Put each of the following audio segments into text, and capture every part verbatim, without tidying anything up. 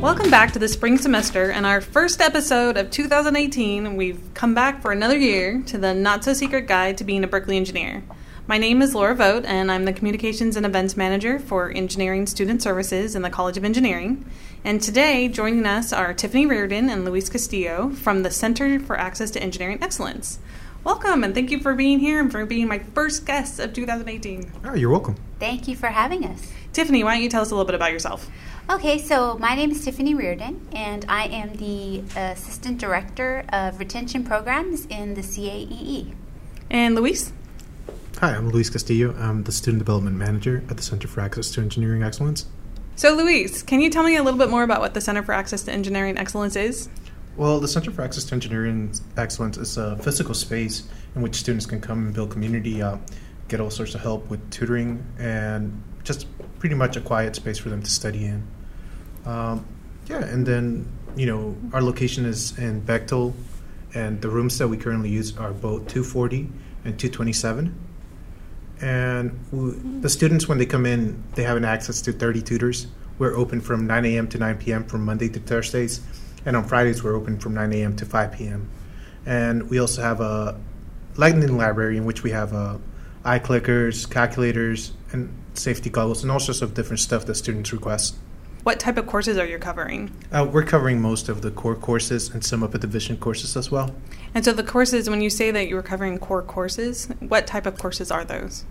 Welcome back to the spring semester and our first episode of two thousand eighteen. We've come back for another year to the not-so-secret guide to being a Berkeley engineer. My name is Laura Vogt, and I'm the Communications and Events Manager for Engineering Student Services in the College of Engineering. And today, joining us are Tiffany Reardon and Luis Castillo from the Center for Access to Engineering Excellence. Welcome, and thank you for being here and for being my first guest of two thousand eighteen. Oh, you're welcome. Thank you for having us. Tiffany, why don't you tell us a little bit about yourself? Okay, so my name is Tiffany Reardon, and I am the Assistant Director of Retention Programs in the C A E E. And Luis? Hi, I'm Luis Castillo. I'm the Student Development Manager at the Center for Access to Engineering Excellence. So, Luis, can you tell me a little bit more about what the Center for Access to Engineering Excellence is? Well, the Center for Access to Engineering Excellence is a physical space in which students can come and build community, uh, get all sorts of help with tutoring, and just pretty much a quiet space for them to study in. Um, yeah, and then, you know, our location is in Bechtel, and the rooms that we currently use are both two forty and two twenty-seven. And we, the students, when they come in, they have an access to thirty tutors. We're open from nine a.m. to nine p.m. from Monday to Thursdays, and on Fridays we're open from nine a.m. to five p.m. And we also have a lightning library in which we have uh, eye clickers, calculators, and safety goggles, and all sorts of different stuff that students request. What type of courses are you covering? Uh, we're covering most of the core courses and some of the division courses as well. And so the courses, when you say that you were covering core courses, what type of courses are those?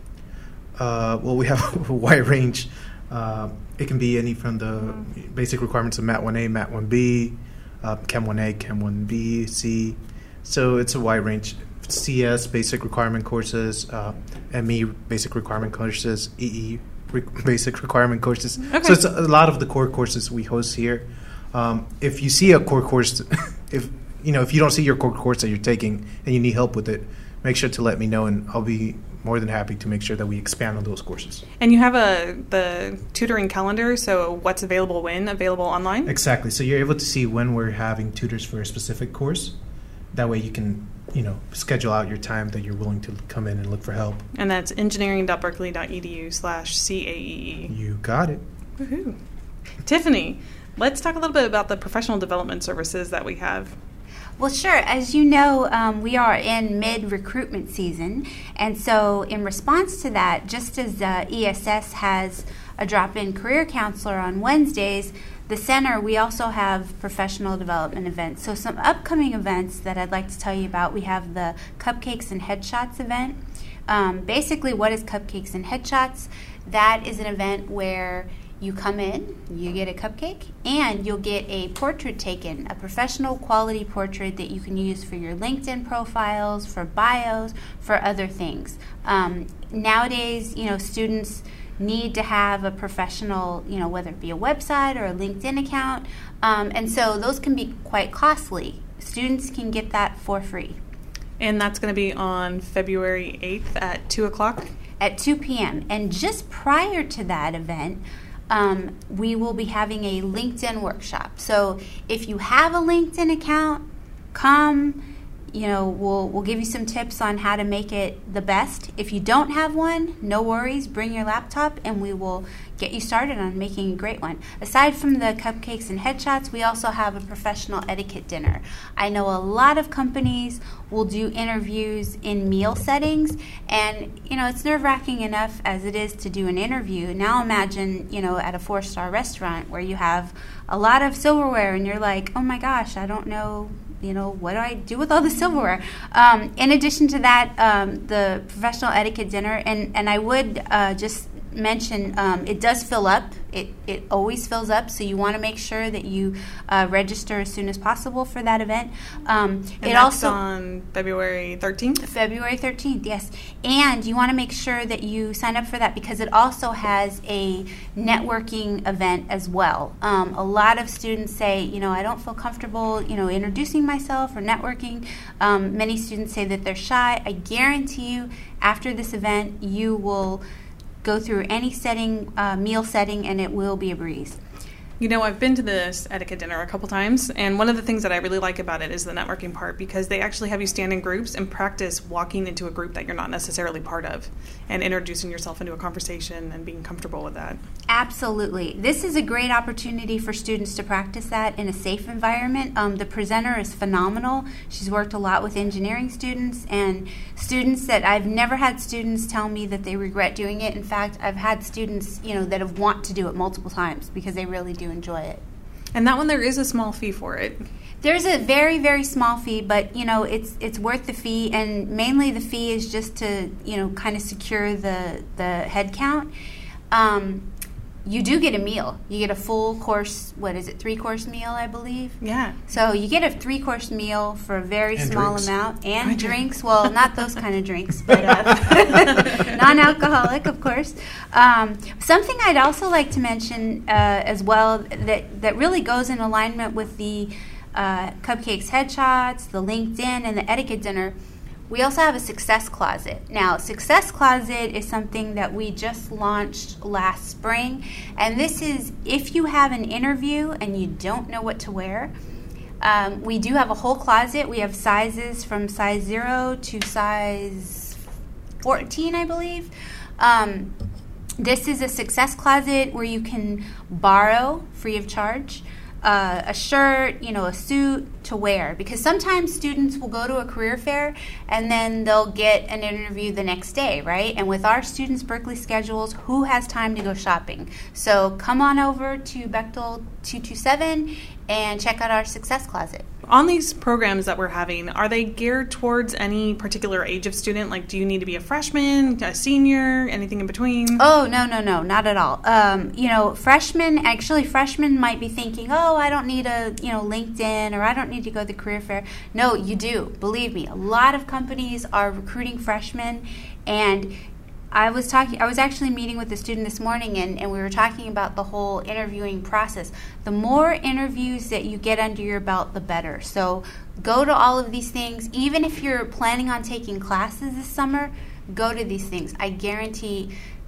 Uh, well, we have a wide range. Uh, it can be any from the mm. basic requirements of Mat one A, Mat one B, uh, Chem one A, Chem one B, C. So it's a wide range. C S, basic requirement courses, uh, M E, basic requirement courses, E E, re- basic requirement courses. Okay. So it's a, a lot of the core courses we host here. Um, if you see a core course, if you know, if you don't see your core course that you're taking and you need help with it, make sure to let me know, and I'll be more than happy to make sure that we expand on those courses. And you have a the tutoring calendar, so what's available when? Available online? Exactly. So you're able to see when we're having tutors for a specific course. That way you can, you know, schedule out your time that you're willing to come in and look for help. And that's engineering.berkeley.edu slash CAEE. You got it. Woohoo. Tiffany, let's talk a little bit about the professional development services that we have. Well, sure. As you know, um, we are in mid-recruitment season, and so in response to that, just as uh, E S S has a drop-in career counselor on Wednesdays, the center, we also have professional development events. So some upcoming events that I'd like to tell you about, we have the Cupcakes and Headshots event. Um, basically, what is Cupcakes and Headshots? That is an event where you come in, you get a cupcake, and you'll get a portrait taken, a professional quality portrait that you can use for your LinkedIn profiles, for bios, for other things. Um, nowadays, you know, students need to have a professional, you know, whether it be a website or a LinkedIn account, um, and so those can be quite costly. Students can get that for free. And that's going to be on February eighth at two o'clock? At two p.m. And just prior to that event, Um, we will be having a LinkedIn workshop. So if you have a LinkedIn account, come, you know, we'll we'll give you some tips on how to make it the best. If you don't have one, no worries, bring your laptop and we will get you started on making a great one. Aside from the cupcakes and headshots, we also have a professional etiquette dinner. I know a lot of companies will do interviews in meal settings, and you know, it's nerve-wracking enough as it is to do an interview. Now imagine, you know, at a four-star restaurant where you have a lot of silverware and you're like, oh my gosh, I don't know, you know, what do I do with all the silverware? Um, in addition to that, um, the professional etiquette dinner, and, and I would uh, just mention, um, it does fill up. It it always fills up, so you want to make sure that you uh, register as soon as possible for that event. Um, and it that's also on February thirteenth? February thirteenth, yes. And you want to make sure that you sign up for that because it also has a networking event as well. Um, a lot of students say, you know, I don't feel comfortable, you know, introducing myself or networking. Um, many students say that they're shy. I guarantee you, after this event, you will go through any setting, uh, meal setting, and it will be a breeze. You know, I've been to this etiquette dinner a couple times, and one of the things that I really like about it is the networking part, because they actually have you stand in groups and practice walking into a group that you're not necessarily part of and introducing yourself into a conversation and being comfortable with that. Absolutely. This is a great opportunity for students to practice that in a safe environment. Um, the presenter is phenomenal. She's worked a lot with engineering students and students that I've never had students tell me that they regret doing it. In fact, I've had students, you know, that have want to do it multiple times because they really do enjoy it. And that one, there is a small fee for it. There's a very, very small fee, but, you know, it's it's worth the fee, and mainly the fee is just to, you know, kind of secure the, the head count. Um, you do get a meal. You get a full course, what is it, three-course meal, I believe? Yeah. So you get a three-course meal for a very and small drinks. amount. And I drinks. Well, not those kind of drinks, but uh, non-alcoholic, of course. Um, something I'd also like to mention uh, as well that, that really goes in alignment with the uh, Cupcakes Headshots, the LinkedIn, and the Etiquette Dinner. We also have a Success Closet. Now, Success Closet is something that we just launched last spring. And this is if you have an interview and you don't know what to wear. Um, we do have a whole closet. We have sizes from size zero to size fourteen, I believe. Um, this is a Success Closet where you can borrow free of charge Uh, a shirt, you know, a suit to wear, because sometimes students will go to a career fair and then they'll get an interview the next day, right? And with our students' Berkeley schedules, who has time to go shopping? So come on over to Bechtel two two seven and check out our Success Closet. On these programs that we're having, are they geared towards any particular age of student? Like, do you need to be a freshman, a senior, anything in between? Oh, no, no, no, not at all. Um, you know, freshmen, actually freshmen might be thinking, oh, I don't need a, you know, LinkedIn, or I don't need to go to the career fair. No, you do. Believe me, a lot of companies are recruiting freshmen, and I was talking. I was actually meeting with a student this morning, and, and we were talking about the whole interviewing process. The more interviews that you get under your belt, the better. So go to all of these things. Even if you're planning on taking classes this summer, go to these things. I guarantee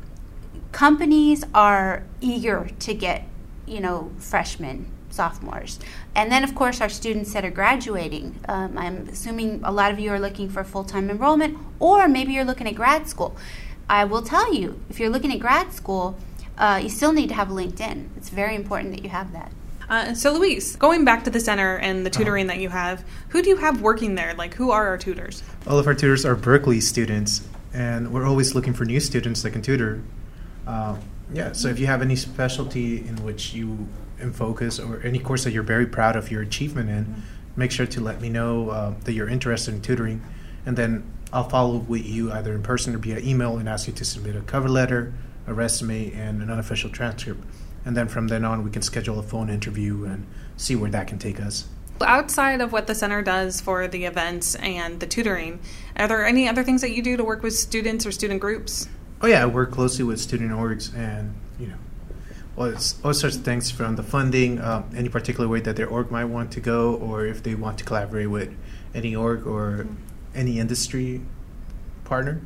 companies are eager to get, you know, freshmen, sophomores. And then, of course, our students that are graduating. Um, I'm assuming a lot of you are looking for full-time enrollment, or maybe you're looking at grad school. I will tell you, if you're looking at grad school, uh, you still need to have LinkedIn. It's very important that you have that. Uh, so, Luis, going back to the center and the tutoring uh-huh. that you have, who do you have working there? Like, who are our tutors? All of our tutors are Berkeley students, and we're always looking for new students that can tutor. Uh, yeah, so if you have any specialty in which you in focus, or any course that you're very proud of your achievement in, mm-hmm. make sure to let me know uh, that you're interested in tutoring, and then I'll follow up with you either in person or via email and ask you to submit a cover letter, a resume, and an unofficial transcript. And then from then on, we can schedule a phone interview and see where that can take us. Outside of what the center does for the events and the tutoring, are there any other things that you do to work with students or student groups? Oh yeah, I work closely with student orgs, and you know, all, all sorts of things from the funding, uh, any particular way that their org might want to go, or if they want to collaborate with any org or mm-hmm. any industry partner.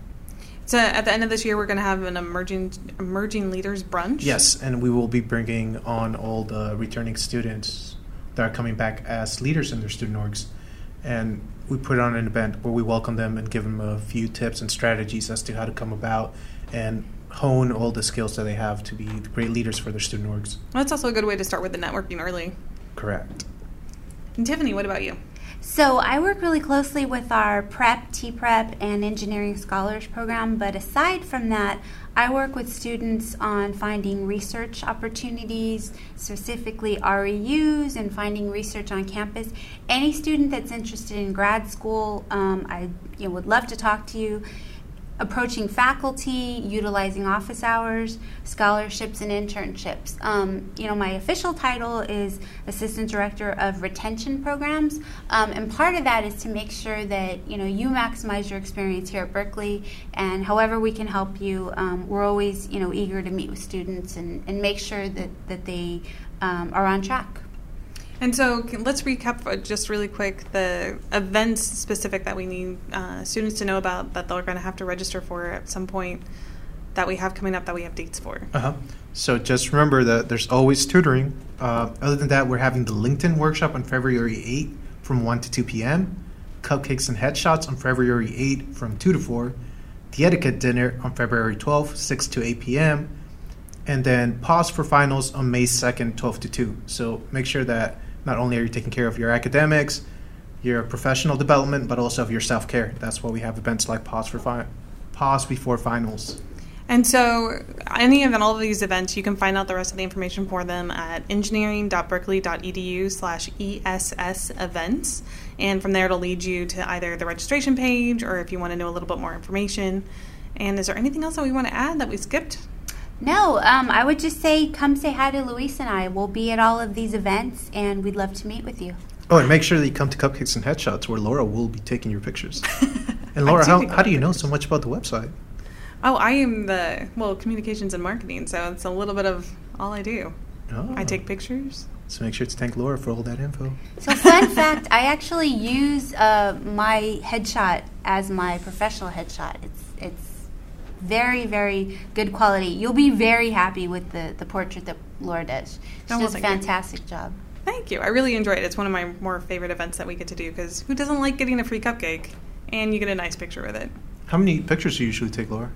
So at the end of this year, we're going to have an emerging emerging leaders brunch. Yes, and we will be bringing on all the returning students that are coming back as leaders in their student orgs. And we put on an event where we welcome them and give them a few tips and strategies as to how to come about and hone all the skills that they have to be great leaders for their student orgs. Well, that's also a good way to start with the networking early. Correct. And Tiffany, what about you? So I work really closely with our prep, T-Prep, and Engineering Scholars program, but aside from that, I work with students on finding research opportunities, specifically R E Us, and finding research on campus. Any student that's interested in grad school, um, I you know, would love to talk to you. Approaching faculty, utilizing office hours, scholarships, and internships. Um, you know, my official title is Assistant Director of Retention Programs, um, and part of that is to make sure that, you know, you maximize your experience here at Berkeley, and however we can help you, um, we're always, you know, eager to meet with students and, and make sure that, that they um, are on track. And so can, let's recap just really quick the events specific that we need uh, students to know about that they're going to have to register for at some point. that we have coming up that we have dates for. Uh-huh. So just remember that there's always tutoring. Uh, other than that, we're having the LinkedIn workshop on February eighth from one to two p.m., Cupcakes and Headshots on February eighth from two to four, the Etiquette Dinner on February twelfth, six to eight p.m., and then Pause for Finals on May second, twelve to two. So make sure that not only are you taking care of your academics, your professional development, but also of your self-care. That's why we have events like Pause for fi- Pause Before Finals. And so any of and all of these events, you can find out the rest of the information for them at engineering.berkeley.edu slash ESS events. And from there, it'll lead you to either the registration page or if you want to know a little bit more information. And is there anything else that we want to add that we skipped? No, um, I would just say come say hi to Luis and I. We'll be at all of these events, and we'd love to meet with you. Oh, and make sure that you come to Cupcakes and Headshots where Laura will be taking your pictures. And Laura, how, how do you know so much about the website? Oh, I am the, well, communications and marketing, so it's a little bit of all I do. Oh. I take pictures. So make sure to thank Laura for all that info. So fun fact, I actually use uh, my headshot as my professional headshot. It's it's very, very good quality. You'll be very happy with the, the portrait that Laura does. She Oh, well, does a thank you. fantastic job. Thank you. I really enjoy it. It's one of my more favorite events that we get to do because who doesn't like getting a free cupcake? And you get a nice picture with it. How many pictures do you usually take, Laura?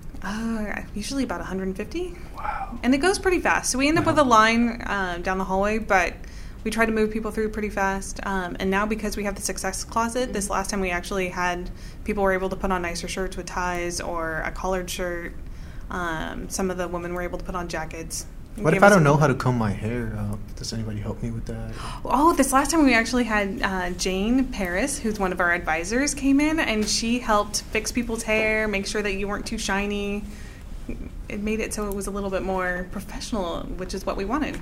Uh, usually about one hundred fifty. Wow. And it goes pretty fast. So we end up Wow. with a line uh, down the hallway, but we try to move people through pretty fast. Um, and now because we have the Success Closet, this last time we actually had people were able to put on nicer shirts with ties or a collared shirt. Um, some of the women were able to put on jackets. What Gave if I us don't a- know how to comb my hair? Uh, does anybody help me with that? Oh, this last time we actually had uh, Jane Paris, who's one of our advisors, came in and she helped fix people's hair, make sure that you weren't too shiny. It made it so it was a little bit more professional, which is what we wanted.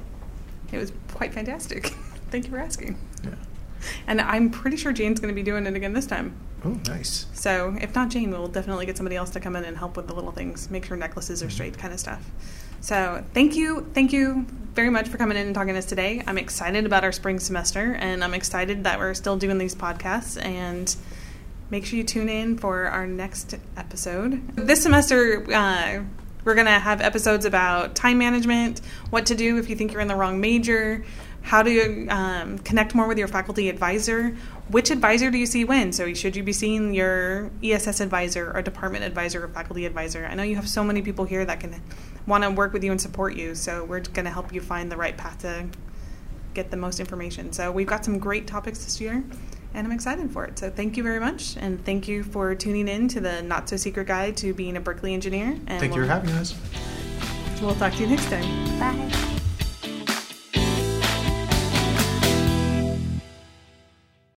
It was quite fantastic. Thank you for asking. Yeah. And I'm pretty sure Jane's going to be doing it again this time. Oh, nice. So if not Jane, we'll definitely get somebody else to come in and help with the little things, make sure necklaces are straight kind of stuff. So thank you, thank you very much for coming in and talking to us today. I'm excited about our spring semester, and I'm excited that we're still doing these podcasts, and make sure you tune in for our next episode. This semester, uh, we're going to have episodes about time management, what to do if you think you're in the wrong major, how to um, connect more with your faculty advisor, which advisor do you see when? So should you be seeing your E S S advisor or department advisor or faculty advisor? I know you have so many people here that can want to work with you and support you, so we're going to help you find the right path to get the most information. So we've got some great topics this year, and I'm excited for it. So thank you very much, and thank you for tuning in to the Not So Secret Guide to Being a Berkeley Engineer. And Thank you we'll, for having us. We'll talk to you next time. Bye.